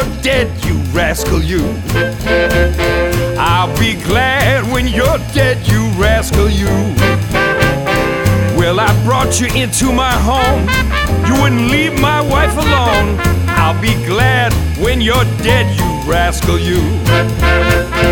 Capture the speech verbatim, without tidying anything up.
you're dead, you rascal, you. I'll be glad when you're dead, you rascal, you. Well, I brought you into my home. You wouldn't leave my wife alone. I'll be glad when you're dead, you rascal, you.